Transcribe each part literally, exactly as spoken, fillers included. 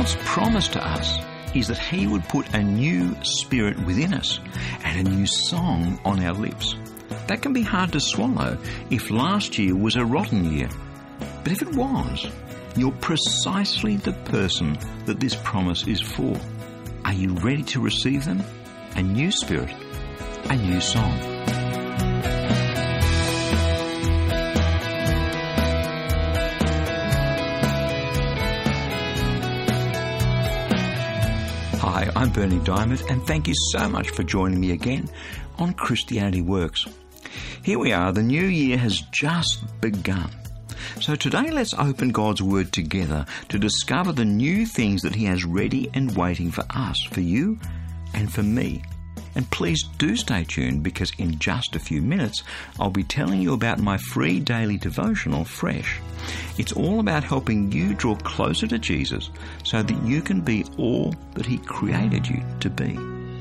God's promise to us is that He would put a new spirit within us and a new song on our lips. That can be hard to swallow if last year was a rotten year. But if it was, you're precisely the person that this promise is for. Are you ready to receive them? A new spirit, a new song. Hi, I'm Bernie Diamond, and thank you so much for joining me again on Christianity Works. Here we are, the new year has just begun. So today let's open God's Word together to discover the new things that He has ready and waiting for us, for you and for me. And please do stay tuned, because in just a few minutes I'll be telling you about my free daily devotional, Fresh. It's all about helping you draw closer to Jesus so that you can be all that He created you to be.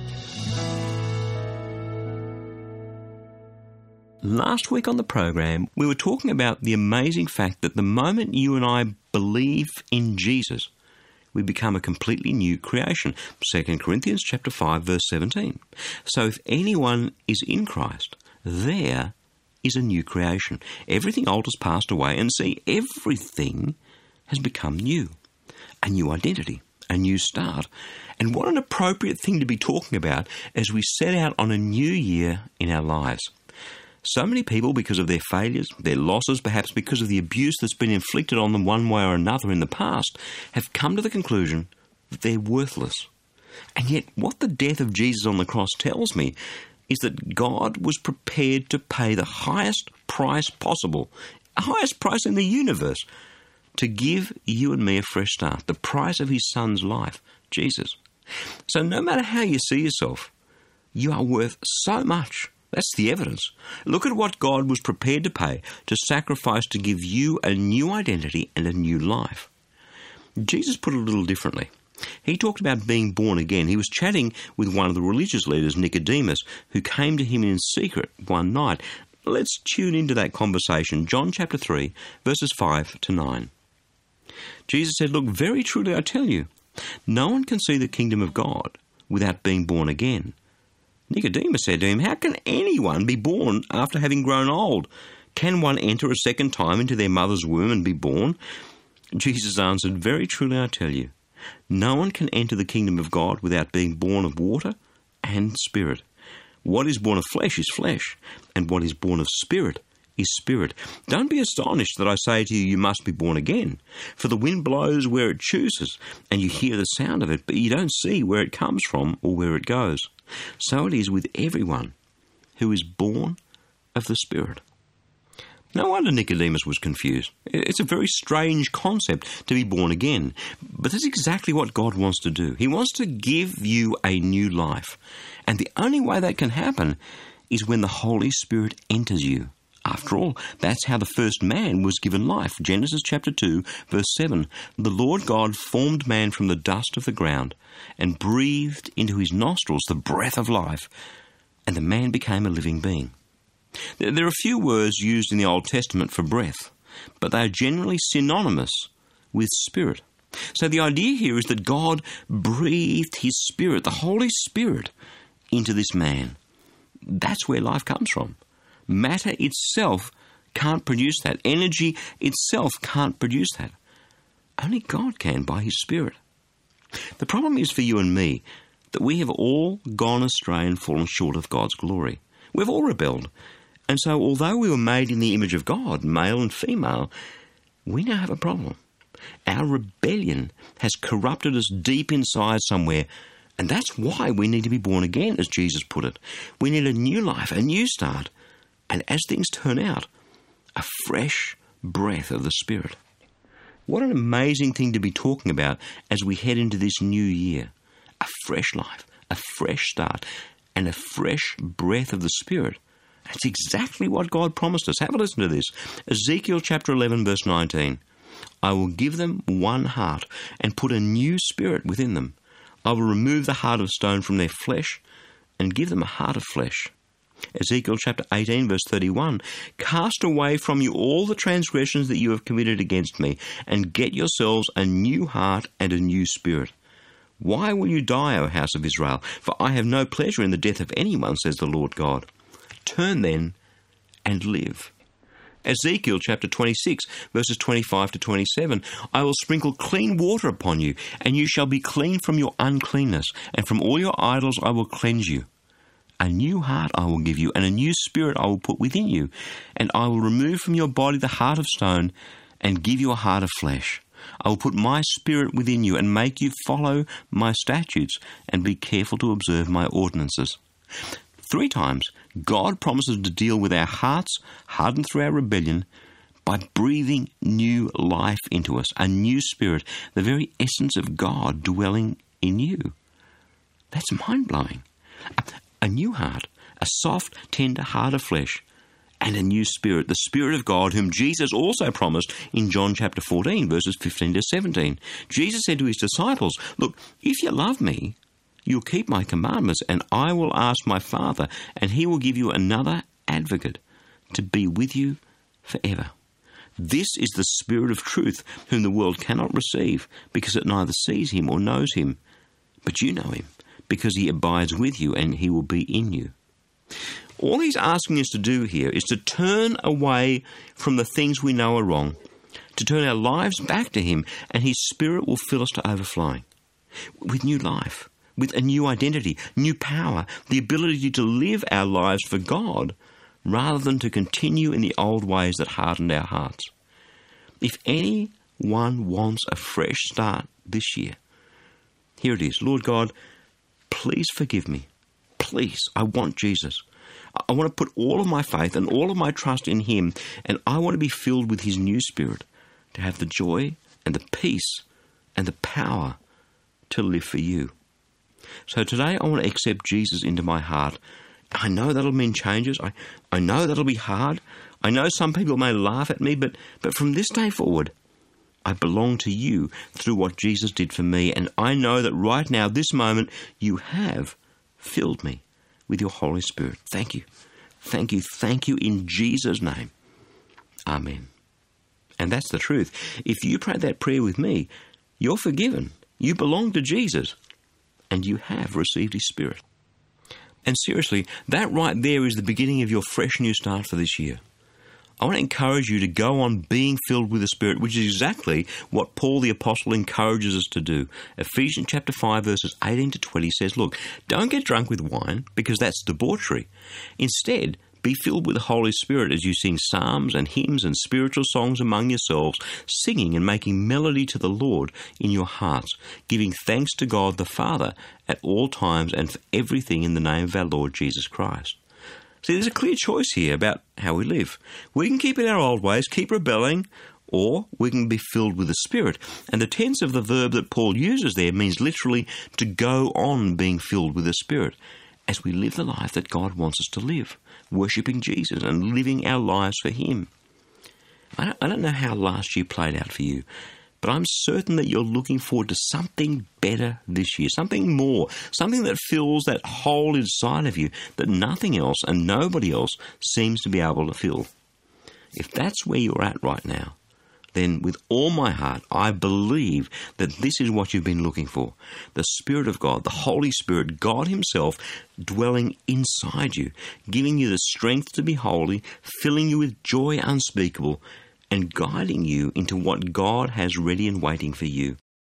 Last week on the program, we were talking about the amazing fact that the moment you and I believe in Jesus, we become a completely new creation. Second Corinthians chapter five, verse seventeen. So if anyone is in Christ, there is a new creation. Everything old has passed away, and see, everything has become new. A new identity, a new start. And what an appropriate thing to be talking about as we set out on a new year in our lives. So many people, because of their failures, their losses, perhaps because of the abuse that's been inflicted on them one way or another in the past, have come to the conclusion that they're worthless. And yet, what the death of Jesus on the cross tells me is that God was prepared to pay the highest price possible, the highest price in the universe, to give you and me a fresh start, the price of His Son's life, Jesus. So no matter how you see yourself, you are worth so much. That's the evidence. Look at what God was prepared to pay, to sacrifice to give you a new identity and a new life. Jesus put it a little differently. He talked about being born again. He was chatting with one of the religious leaders, Nicodemus, who came to him in secret one night. Let's tune into that conversation. John chapter three, verses five to nine. Jesus said, "Look, very truly I tell you, no one can see the kingdom of God without being born again." Nicodemus said to him, "How can anyone be born after having grown old? Can one enter a second time into their mother's womb and be born?" Jesus answered, "Very truly I tell you, no one can enter the kingdom of God without being born of water and spirit. What is born of flesh is flesh, and what is born of spirit is spirit. Don't be astonished that I say to you, you must be born again. For the wind blows where it chooses, and you hear the sound of it, but you don't see where it comes from or where it goes. So it is with everyone who is born of the Spirit." No wonder Nicodemus was confused. It's a very strange concept to be born again. But that's exactly what God wants to do. He wants to give you a new life. And the only way that can happen is when the Holy Spirit enters you. After all, that's how the first man was given life. Genesis chapter two, verse seven. "The Lord God formed man from the dust of the ground and breathed into his nostrils the breath of life, and the man became a living being." There are few words used in the Old Testament for breath, but they are generally synonymous with spirit. So the idea here is that God breathed His Spirit, the Holy Spirit, into this man. That's where life comes from. Matter itself can't produce that. Energy itself can't produce that. Only God can by His Spirit. The problem is for you and me that we have all gone astray and fallen short of God's glory. We've all rebelled. And so although we were made in the image of God, male and female, we now have a problem. Our rebellion has corrupted us deep inside somewhere, and that's why we need to be born again, as Jesus put it. We need a new life, a new start. And as things turn out, a fresh breath of the Spirit. What an amazing thing to be talking about as we head into this new year. A fresh life, a fresh start, and a fresh breath of the Spirit. That's exactly what God promised us. Have a listen to this. Ezekiel chapter eleven, verse nineteen. "I will give them one heart and put a new spirit within them. I will remove the heart of stone from their flesh and give them a heart of flesh." Ezekiel chapter eighteen, verse thirty-one, "Cast away from you all the transgressions that you have committed against me, and get yourselves a new heart and a new spirit. Why will you die, O house of Israel? For I have no pleasure in the death of anyone, says the Lord God. Turn then and live." Ezekiel chapter twenty-six, verses twenty-five to twenty-seven, "I will sprinkle clean water upon you, and you shall be clean from your uncleanness, and from all your idols I will cleanse you. A new heart I will give you, and a new spirit I will put within you, and I will remove from your body the heart of stone, and give you a heart of flesh. I will put my spirit within you, and make you follow my statutes, and be careful to observe my ordinances." Three times, God promises to deal with our hearts, hardened through our rebellion, by breathing new life into us, a new spirit, the very essence of God dwelling in you. That's mind-blowing. A new heart, a soft, tender heart of flesh, and a new spirit, the Spirit of God, whom Jesus also promised in John chapter fourteen, verses fifteen to seventeen. Jesus said to his disciples, "Look, if you love me, you'll keep my commandments, and I will ask my Father, and he will give you another advocate to be with you forever. This is the Spirit of truth, whom the world cannot receive, because it neither sees him or knows him. But you know him, because he abides with you, and he will be in you." All he's asking us to do here is to turn away from the things we know are wrong, to turn our lives back to him, and his Spirit will fill us to overflowing with new life, with a new identity, new power, the ability to live our lives for God rather than to continue in the old ways that hardened our hearts. If anyone wants a fresh start this year, here it is. Lord God, please forgive me. Please, I want Jesus. I want to put all of my faith and all of my trust in him, and I want to be filled with his new Spirit, to have the joy and the peace and the power to live for you. So today I want to accept Jesus into my heart. I know that'll mean changes. I, I know that'll be hard. I know some people may laugh at me, but, but from this day forward, I belong to you through what Jesus did for me, and I know that right now, this moment, you have filled me with your Holy Spirit. Thank you. Thank you. Thank you in Jesus' name. Amen. And that's the truth. If you prayed that prayer with me, you're forgiven. You belong to Jesus, and you have received his Spirit. And seriously, that right there is the beginning of your fresh new start for this year. I want to encourage you to go on being filled with the Spirit, which is exactly what Paul the Apostle encourages us to do. Ephesians chapter five, verses eighteen to twenty says, "Look, don't get drunk with wine, because that's debauchery. Instead, be filled with the Holy Spirit as you sing psalms and hymns and spiritual songs among yourselves, singing and making melody to the Lord in your hearts, giving thanks to God the Father at all times and for everything in the name of our Lord Jesus Christ." See, there's a clear choice here about how we live. We can keep in our old ways, keep rebelling, or we can be filled with the Spirit. And the tense of the verb that Paul uses there means literally to go on being filled with the Spirit as we live the life that God wants us to live, worshipping Jesus and living our lives for him. I don't, I don't know how last year played out for you, but I'm certain that you're looking forward to something better this year, something more, something that fills that hole inside of you that nothing else and nobody else seems to be able to fill. If that's where you're at right now, then with all my heart, I believe that this is what you've been looking for. The Spirit of God, the Holy Spirit, God himself dwelling inside you, giving you the strength to be holy, filling you with joy unspeakable, and guiding you into what God has ready and waiting for you.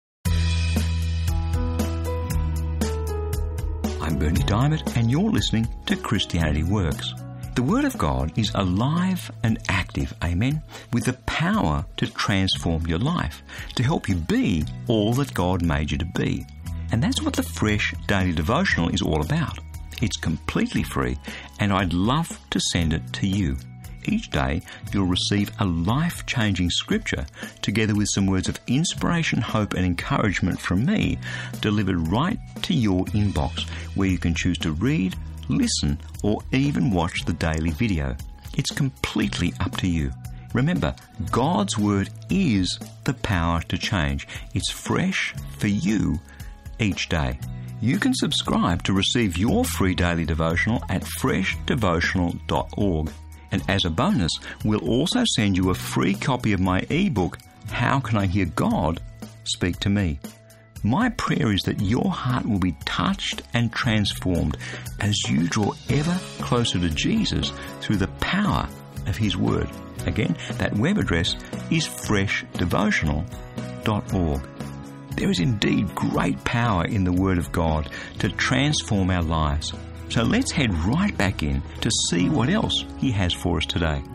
I'm Bernie Diamond, and you're listening to Christianity Works. The Word of God is alive and active, amen, with the power to transform your life, to help you be all that God made you to be. And that's what the Fresh Daily Devotional is all about. It's completely free, and I'd love to send it to you. Each day, you'll receive a life-changing scripture together with some words of inspiration, hope and encouragement from me delivered right to your inbox, where you can choose to read, listen or even watch the daily video. It's completely up to you. Remember, God's Word is the power to change. It's fresh for you each day. You can subscribe to receive your free daily devotional at fresh devotional dot org. And as a bonus, we'll also send you a free copy of my ebook, How Can I Hear God Speak to Me? My prayer is that your heart will be touched and transformed as you draw ever closer to Jesus through the power of His Word. Again, that web address is fresh devotional dot org. There is indeed great power in the Word of God to transform our lives. So let's head right back in to see what else He has for us today.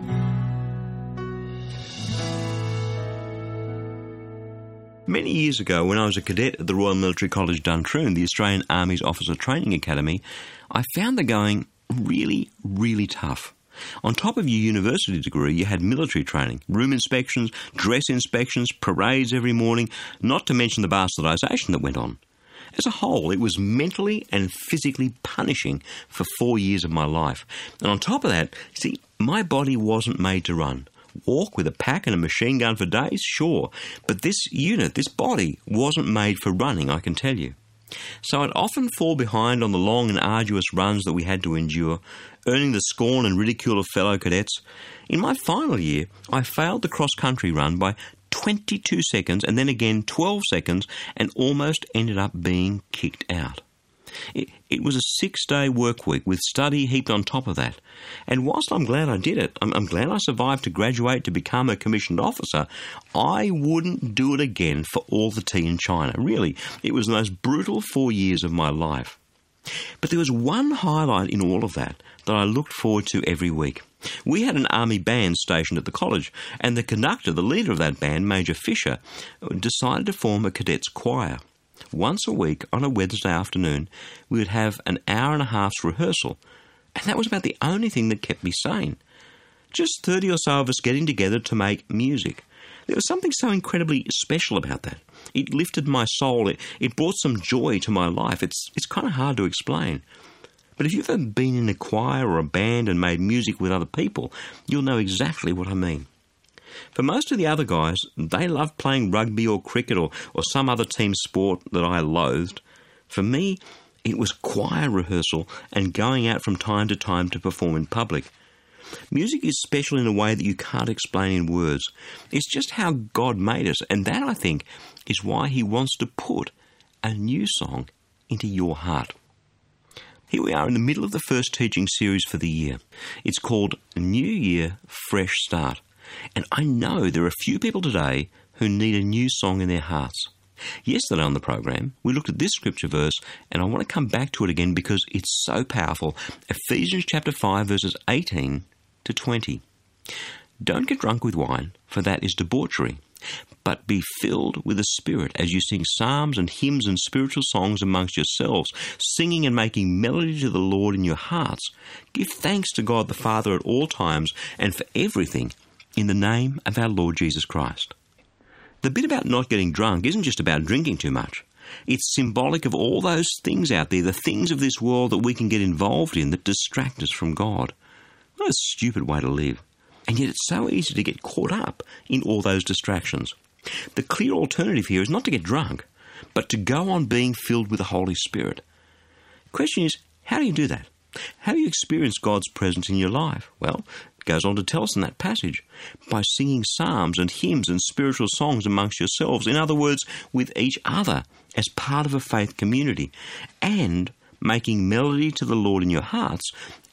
Many years ago, when I was a cadet at the Royal Military College Duntroon, the Australian Army's Officer Training Academy, I found the going really, really tough. On top of your university degree, you had military training, room inspections, dress inspections, parades every morning, not to mention the bastardisation that went on. As a whole, it was mentally and physically punishing for four years of my life. And on top of that, see, my body wasn't made to run. Walk with a pack and a machine gun for days? Sure. But this unit, this body, wasn't made for running, I can tell you. So I'd often fall behind on the long and arduous runs that we had to endure, earning the scorn and ridicule of fellow cadets. In my final year, I failed the cross-country run by twenty-two seconds and then again twelve seconds and almost ended up being kicked out. It, it was a six-day work week with study heaped on top of that. And whilst I'm glad I did it, I'm, I'm glad I survived to graduate to become a commissioned officer, I wouldn't do it again for all the tea in China. Really, it was the most brutal four years of my life. But there was one highlight in all of that that I looked forward to every week. We had an army band stationed at the college, and the conductor, the leader of that band, Major Fisher, decided to form a cadets choir. Once a week, on a Wednesday afternoon, we would have an hour and a half's rehearsal, and that was about the only thing that kept me sane. Just thirty or so of us getting together to make music. There was something so incredibly special about that. It lifted my soul. It, it brought some joy to my life. It's, it's kind of hard to explain. But if you've ever been in a choir or a band and made music with other people, you'll know exactly what I mean. For most of the other guys, they loved playing rugby or cricket or, or some other team sport that I loathed. For me, it was choir rehearsal and going out from time to time to perform in public. Music is special in a way that you can't explain in words. It's just how God made us, and that, I think, is why He wants to put a new song into your heart. Here we are in the middle of the first teaching series for the year. It's called New Year, Fresh Start. And I know there are a few people today who need a new song in their hearts. Yesterday on the program, we looked at this scripture verse, and I want to come back to it again because it's so powerful. Ephesians chapter five, verses eighteen to twenty. Don't get drunk with wine, for that is debauchery, but be filled with the Spirit as you sing psalms and hymns and spiritual songs amongst yourselves, singing and making melody to the Lord in your hearts. Give thanks to God the Father at all times and for everything, in the name of our Lord Jesus Christ. The bit about not getting drunk isn't just about drinking too much. It's symbolic of all those things out there, the things of this world that we can get involved in that distract us from God. What a stupid way to live. And yet it's so easy to get caught up in all those distractions. The clear alternative here is not to get drunk, but to go on being filled with the Holy Spirit. The question is, how do you do that? How do you experience God's presence in your life? Well, it goes on to tell us in that passage, by singing psalms and hymns and spiritual songs amongst yourselves, in other words, with each other as part of a faith community, and making melody to the Lord in your hearts,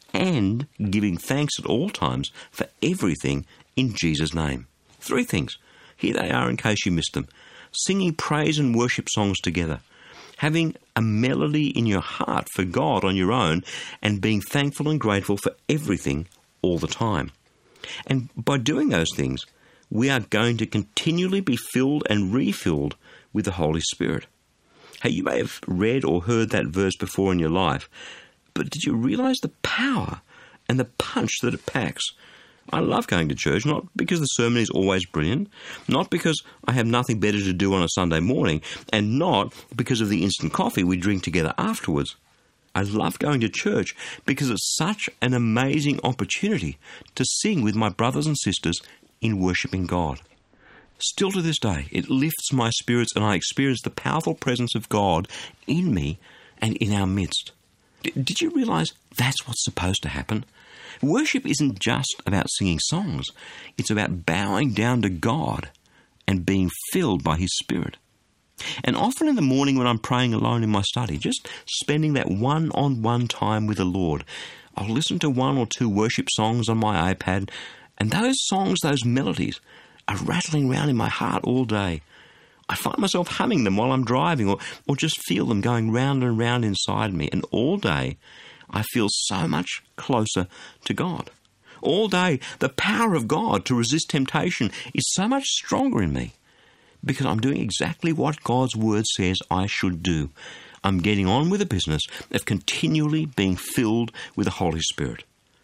and giving thanks at all times for everything in Jesus' name. Three things. Here they are in case you missed them. Singing praise and worship songs together, having a melody in your heart for God on your own, and being thankful and grateful for everything all the time. And by doing those things, we are going to continually be filled and refilled with the Holy Spirit. Hey, you may have read or heard that verse before in your life, but did you realize the power and the punch that it packs? I love going to church, not because the sermon is always brilliant, not because I have nothing better to do on a Sunday morning, and not because of the instant coffee we drink together afterwards. I love going to church because it's such an amazing opportunity to sing with my brothers and sisters in worshipping God. Still to this day, it lifts my spirits and I experience the powerful presence of God in me and in our midst. D- did you realise that's what's supposed to happen? Worship isn't just about singing songs. It's about bowing down to God and being filled by His Spirit. And often in the morning when I'm praying alone in my study, just spending that one-on-one time with the Lord, I'll listen to one or two worship songs on my iPad, and those songs, those melodies, are rattling around in my heart all day. I find myself humming them while I'm driving, or, or just feel them going round and round inside me, and all day I feel so much closer to God. All day, the power of God to resist temptation is so much stronger in me because I'm doing exactly what God's Word says I should do. I'm getting on with the business of continually being filled with the Holy Spirit.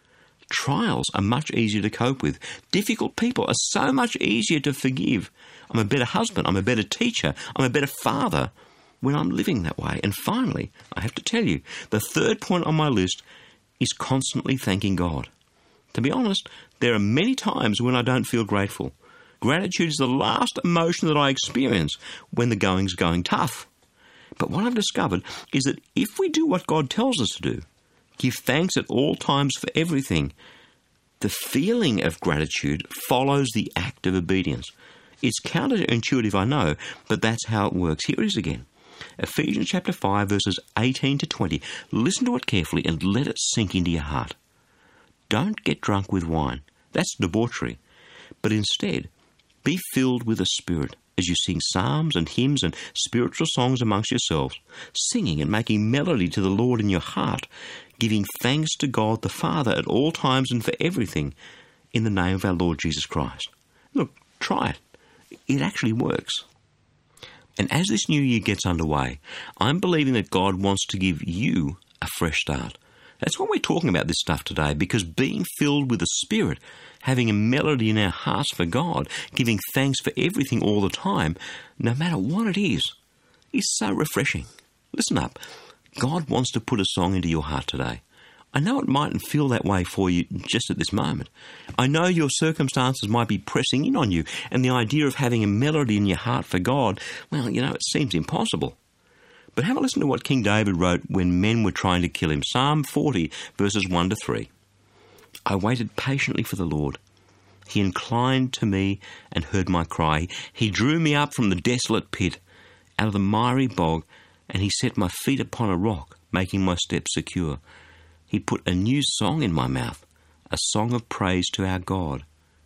Trials are much easier to cope with. Difficult people are so much easier to forgive. I'm a better husband. I'm a better teacher. I'm a better father when I'm living that way. And finally, I have to tell you, the third point on my list is constantly thanking God. To be honest, there are many times when I don't feel grateful. Gratitude is the last emotion that I experience when the going's going tough. But what I've discovered is that if we do what God tells us to do, give thanks at all times for everything, the feeling of gratitude follows the act of obedience. It's counterintuitive, I know, but that's how it works. Here it is again. Ephesians chapter five, verses eighteen to twenty. Listen to it carefully and let it sink into your heart. Don't get drunk with wine. That's debauchery. But instead, be filled with the Spirit as you sing psalms and hymns and spiritual songs amongst yourselves, singing and making melody to the Lord in your heart, giving thanks to God the Father at all times and for everything in the name of our Lord Jesus Christ. Look, try it. It actually works. And as this new year gets underway, I'm believing that God wants to give you a fresh start. That's why we're talking about this stuff today, because being filled with the Spirit, having a melody in our hearts for God, giving thanks for everything all the time, no matter what it is, is so refreshing. Listen up. God wants to put a song into your heart today. I know it mightn't feel that way for you just at this moment. I know your circumstances might be pressing in on you, and the idea of having a melody in your heart for God, well, you know, it seems impossible. But have a listen to what King David wrote when men were trying to kill him. Psalm forty, verses one to three. I waited patiently for the Lord. He inclined to me and heard my cry. He drew me up from the desolate pit, out of the miry bog, and he set my feet upon a rock, making my steps secure. He put a new song in my mouth, a song of praise to our God.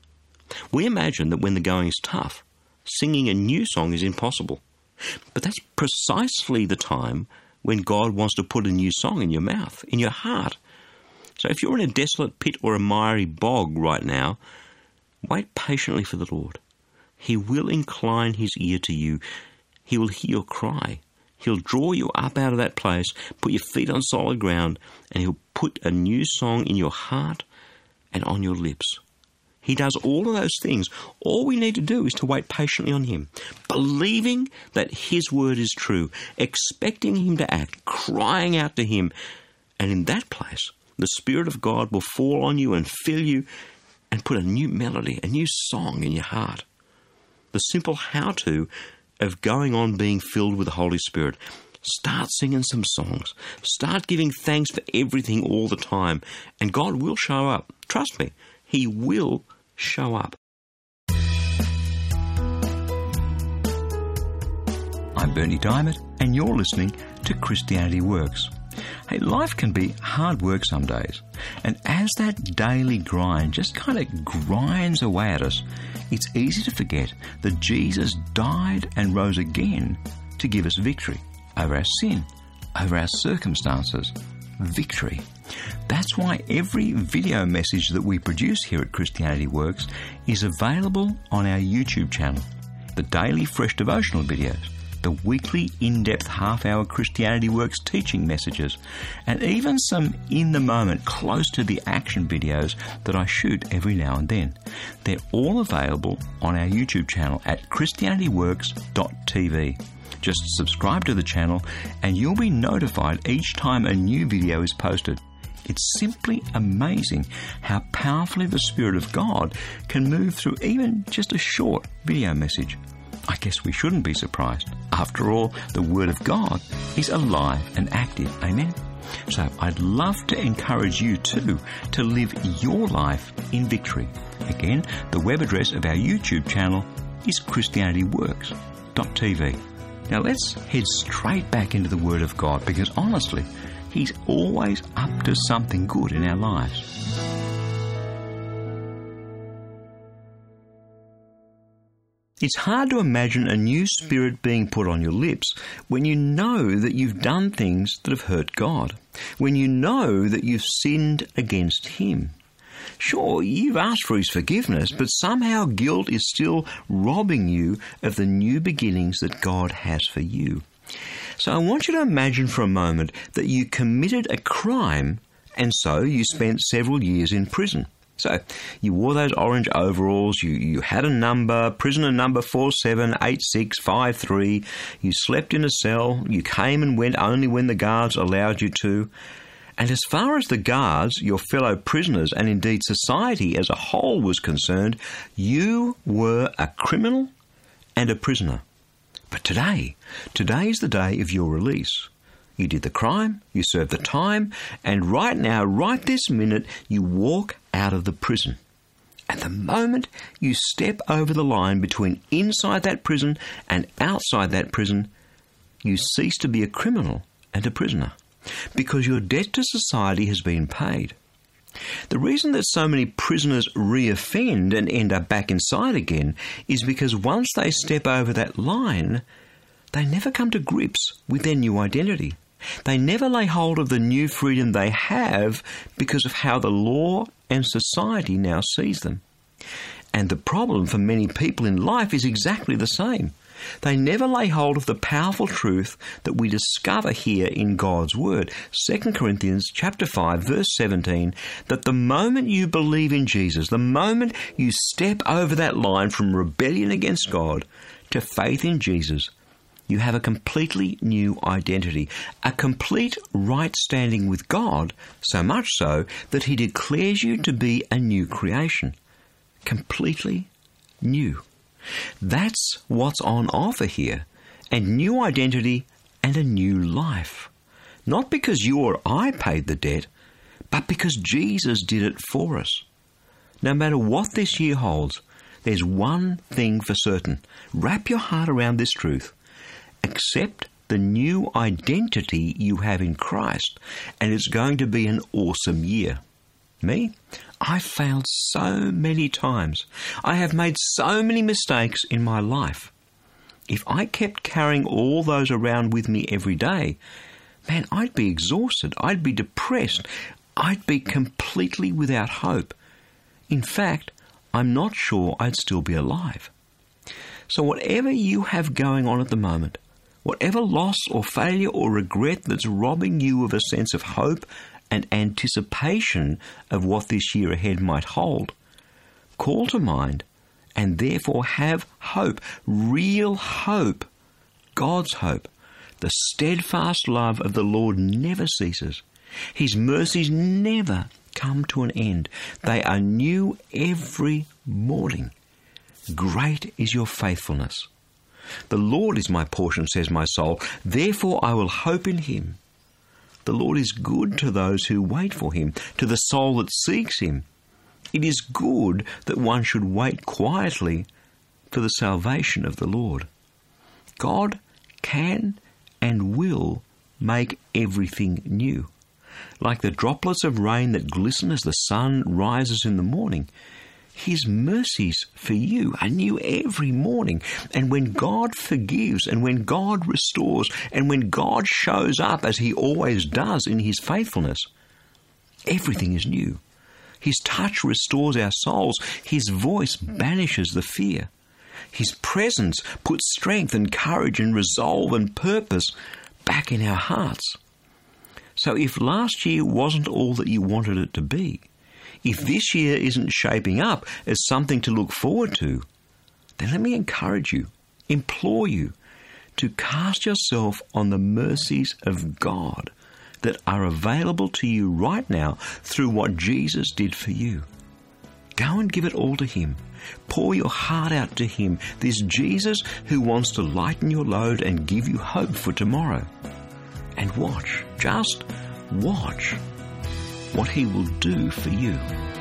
We imagine that when the going is tough, singing a new song is impossible. But that's precisely the time when God wants to put a new song in your mouth, in your heart. So if you're in a desolate pit or a miry bog right now, wait patiently for the Lord. He will incline his ear to you. He will hear your cry. He'll draw you up out of that place, put your feet on solid ground, and he'll put a new song in your heart and on your lips. He does all of those things. All we need to do is to wait patiently on him, believing that his word is true, expecting him to act, crying out to him. And in that place, the Spirit of God will fall on you and fill you and put a new melody, a new song in your heart. The simple how-to of going on being filled with the Holy Spirit. Start singing some songs. Start giving thanks for everything all the time. And God will show up. Trust me, he will show up. I'm Bernie Diamond, and you're listening to Christianity Works. Hey, life can be hard work some days, and as that daily grind just kind of grinds away at us, it's easy to forget that Jesus died and rose again to give us victory over our sin, over our circumstances. Victory. That's why every video message that we produce here at Christianity Works is available on our YouTube channel. The daily fresh devotional videos, the weekly in-depth half-hour Christianity Works teaching messages, and even some in-the-moment, close-to-the-action videos that I shoot every now and then. They're all available on our YouTube channel at christianity works dot t v. Just subscribe to the channel and you'll be notified each time a new video is posted. It's simply amazing how powerfully the Spirit of God can move through even just a short video message. I guess we shouldn't be surprised. After all, the Word of God is alive and active. Amen? So I'd love to encourage you too to live your life in victory. Again, the web address of our YouTube channel is christianity works dot t v. Now let's head straight back into the Word of God, because honestly, He's always up to something good in our lives. It's hard to imagine a new spirit being put on your lips when you know that you've done things that have hurt God, when you know that you've sinned against Him. Sure, you've asked for His forgiveness, but somehow guilt is still robbing you of the new beginnings that God has for you. So I want you to imagine for a moment that you committed a crime and so you spent several years in prison. So, you wore those orange overalls, you, you had a number, prisoner number four seven eight six five three, you slept in a cell, you came and went only when the guards allowed you to. And as far as the guards, your fellow prisoners, and indeed society as a whole was concerned, you were a criminal and a prisoner. But today, today is the day of your release. You did the crime, you served the time, and right now, right this minute, you walk out of the prison. And the moment you step over the line between inside that prison and outside that prison, you cease to be a criminal and a prisoner, because your debt to society has been paid. The reason that so many prisoners re-offend and end up back inside again is because once they step over that line, they never come to grips with their new identity. They never lay hold of the new freedom they have because of how the law and society now sees them. And the problem for many people in life is exactly the same. They never lay hold of the powerful truth that we discover here in God's Word. Second Corinthians chapter five, verse seventeen, that the moment you believe in Jesus, the moment you step over that line from rebellion against God to faith in Jesus, you have a completely new identity, a complete right standing with God, so much so that He declares you to be a new creation. Completely new. That's what's on offer here, and new identity and a new life. Not because you or I paid the debt, but because Jesus did it for us. No matter what this year holds, there's one thing for certain. Wrap your heart around this truth. Accept the new identity you have in Christ, and it's going to be an awesome year. Me? I failed so many times. I have made so many mistakes in my life. If I kept carrying all those around with me every day, man, I'd be exhausted. I'd be depressed. I'd be completely without hope. In fact, I'm not sure I'd still be alive. So whatever you have going on at the moment, whatever loss or failure or regret that's robbing you of a sense of hope and anticipation of what this year ahead might hold, call to mind and therefore have hope, real hope, God's hope. The steadfast love of the Lord never ceases. His mercies never come to an end. They are new every morning. Great is your faithfulness. The Lord is my portion, says my soul. Therefore I will hope in Him. The Lord is good to those who wait for Him, to the soul that seeks Him. It is good that one should wait quietly for the salvation of the Lord. God can and will make everything new. Like the droplets of rain that glisten as the sun rises in the morning, His mercies for you are new every morning. And when God forgives, and when God restores, and when God shows up as He always does in His faithfulness, everything is new. His touch restores our souls. His voice banishes the fear. His presence puts strength and courage and resolve and purpose back in our hearts. So if last year wasn't all that you wanted it to be, if this year isn't shaping up as something to look forward to, then let me encourage you, implore you, to cast yourself on the mercies of God that are available to you right now through what Jesus did for you. Go and give it all to Him. Pour your heart out to Him, this Jesus who wants to lighten your load and give you hope for tomorrow. And watch, just watch what He will do for you.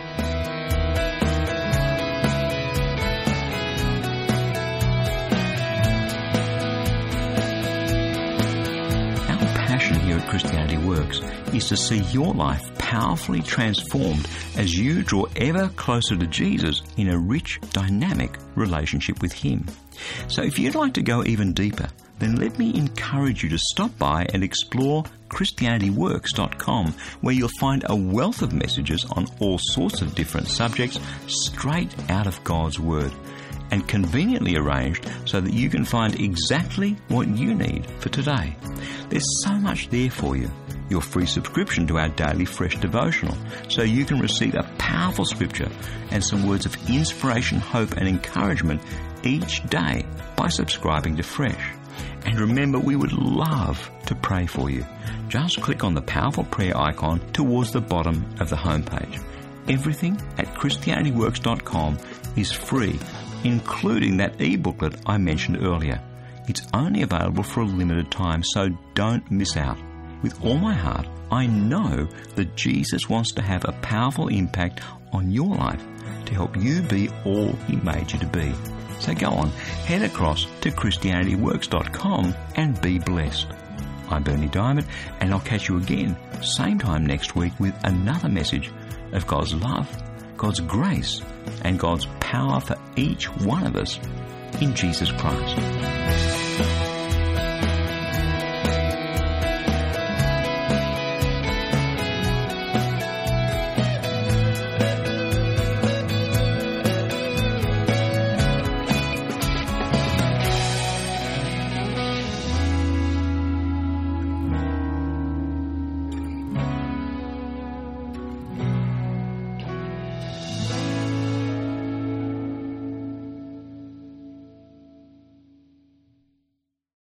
Here at Christianity Works is to see your life powerfully transformed as you draw ever closer to Jesus in a rich, dynamic relationship with Him. So if you'd like to go even deeper, then let me encourage you to stop by and explore Christianity Works dot com, where you'll find a wealth of messages on all sorts of different subjects straight out of God's Word, and conveniently arranged so that you can find exactly what you need for today. There's so much there for you. Your free subscription to our daily Fresh devotional, so you can receive a powerful scripture and some words of inspiration, hope and encouragement each day by subscribing to Fresh. And remember, we would love to pray for you. Just click on the powerful prayer icon towards the bottom of the homepage. Everything at Christianity Works dot com is free, including that e-booklet I mentioned earlier. It's only available for a limited time, so don't miss out. With all my heart, I know that Jesus wants to have a powerful impact on your life to help you be all He made you to be. So go on, head across to Christianity Works dot com and be blessed. I'm Berni Dymet, and I'll catch you again same time next week with another message of God's love, God's grace, and God's power for each one of us in Jesus Christ.